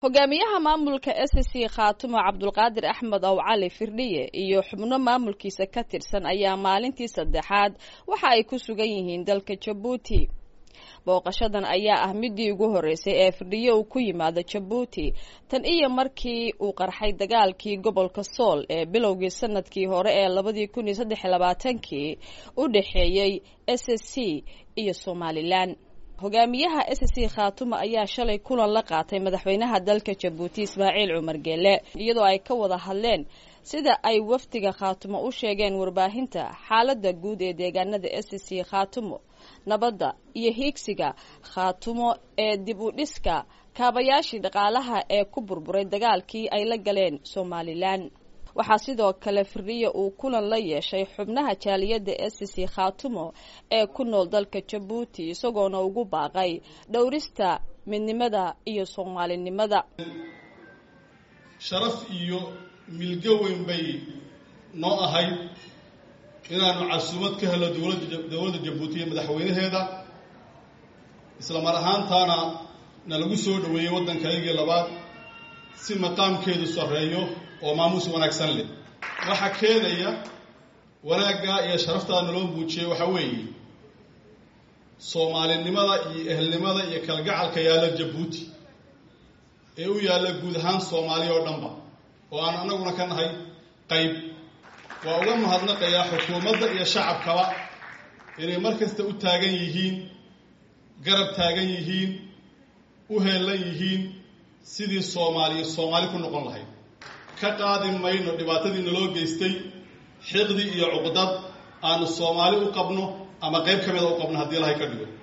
hogaamiyaha maamulka SSC Khaatumo Cabdulqaadir Axmed oo Cali Firdhiye iyo xubno maamulkiisa ka tirsan ayaa maalintii saddexaad waxa ay ku sugan yihiin dalka Djibouti. booqashadan ayaa ah midii ugu horeysay ee Firdhiye uu ku yimaado Djibouti tan iyo markii uu qarxay dagaalkii gobolka Sool ee bilowgii sanadkii hore ee 2023 u dhaxeeyay SSC iyo Somaliland. hogaamiyaha SSC Khaatumo ayaa shalay kulan la qaatay madaxweynaha dalka Djibouti Ismaaciil Cumar Geele iyadoo ay ka wada hadleen sida ay waftiga Khaatumo u sheegeen warbaahinta xaaladda guud ee deegaanada SSC Khaatumo nabadda iyo hiigsiga Khaatumo ee dib u dhiska kaabayaashii dhaqaalaha ee ku burburay dagaalkii ay la galeen Somaliland. waxaa sidoo kale Firdhiye uu kulan la yeeshay xubnaha jaaliyadda SSC Khaatumo ee ku nool dalka Djibouti isagoona ugu baaqay dhowrista midnimada iyo Soomaalinimada. sharaf iyo milgo weyn bay noo ahayd inaanu casuumad ka helo dowladda Djibouti iyo madaxweynaheeda isla mar ahaantaana nalagu soo dhaweeyay waddankaygii labaad si maqaamkeedu sareeyo oo maamuus wanaagsan leh. waxa keenaya wanaagga iyo sharafta naloo buujiyay waxa weeye Soomaalinimada iyo ehelnimada iyo kalgacalka yaala Djibouti ee u yaala guud ahaan Soomaaliya oo dhanba oo aan anaguna ka nahay qayb. waa uga mahadnaqayaa xukuumadda iyo shacabkaba inay markasta u taagan yihiin garab taagan yihiin u heelan yihiin sidii Soomaali ku noqon lahayd. ka qaadi mayno dhibaatadii naloo geystay xiqdi iyo cuqdad aanu Soomaali u qabno ama qayb ka mid ah u qabno haddii Ilaahay ka dhigo.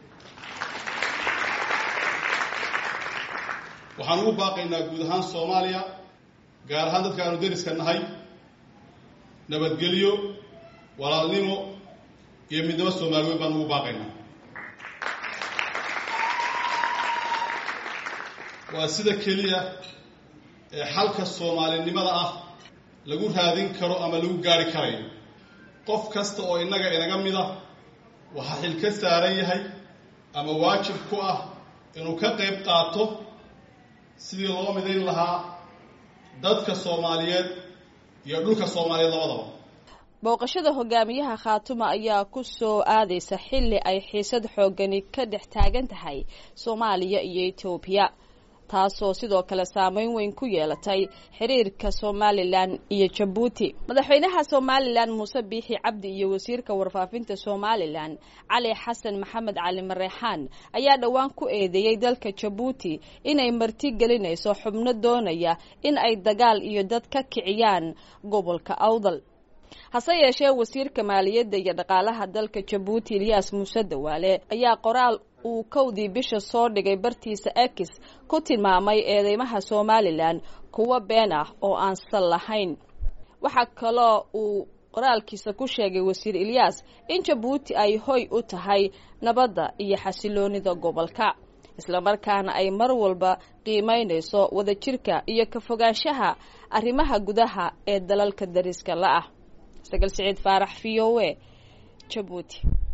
waxaan ugu baaqaynaa guud ahaan Soomaaliya gaar ahaan dadka aanu deriska nahay nabadgelyo walaalnimo iyo midnimo Soomaaliyeed baan ugu baaqaynaa. waa sida keliya ee xalka Soomaalinimada ah lagu raadin karo ama lagu gaari karayo. qof kasta oo inaga mid ah waxa xil ka saaran yahay ama waajib ku ah inuu ka qayb qaato sidii loo midayn lahaa dadka Soomaaliyeed iyo dhulka Soomaaliyeed labadaba. booqashada hogaamiyaha Khaatumo ayaa ku soo aadaysa xilli ay xiisad xoogani ka dhex taagan tahay Soomaaliya iyo Itoobiya taasoo sidoo kale saameyn weyn ku yeelatay xiriirka Somaliland iyo Djibouti. madaxweynaha Somaliland Muuse Biixi Cabdi iyo wasiirka warfaafinta Somaliland Cali Xasan Maxamed Cali Mareexaan ayaa dhawaan ku eedeeyay dalka Djibouti inay marti gelinayso xubno doonaya in ay dagaal iyo dad ka kiciyaan gobolka Awdal. hase yeeshee wasiirka maaliyadda iyo dhaqaalaha dalka Djibouti Ilyas Muuse Dawaale ayaa qoraal uu kowdii bisha soo dhigay bartiisa X ku tilmaamay eedeymaha Somaliland kuwa been ah oo aan sal lahayn. waxa kale uu qoraalkiisa ku sheegay wasiir Ilyas in Djibouti ay hoy u tahay nabadda iyo xasiloonida gobolka isla markaana ay mar walba qiimeynayso wadajirka iyo ka fogaanshaha arrimaha gudaha ee dalalka dariska la ah. Sagal Saciid Faarax VOA Djibouti.